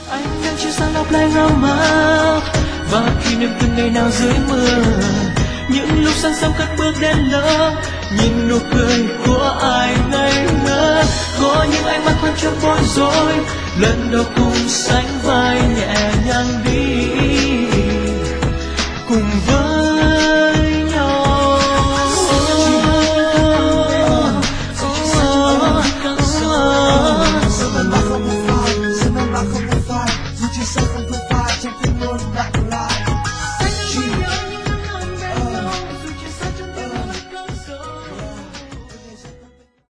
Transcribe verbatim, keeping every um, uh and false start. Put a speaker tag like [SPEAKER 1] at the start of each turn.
[SPEAKER 1] Anh đang trên sàn lọc lại rau má và kỷ niệm từng ngày nào dưới mưa, những lúc sáng sớm cất bước đến lớp, nhìn nụ cười của ai ngây ngất, có những ánh mắt thoáng chốc bối rối, lần đầu cùng sánh vai nhẹ nhàng đi cùng với nhau.
[SPEAKER 2] Hãy subscribe cho kênh Ghiền Mì Gõ để không bỏ lỡ những video hấp dẫn.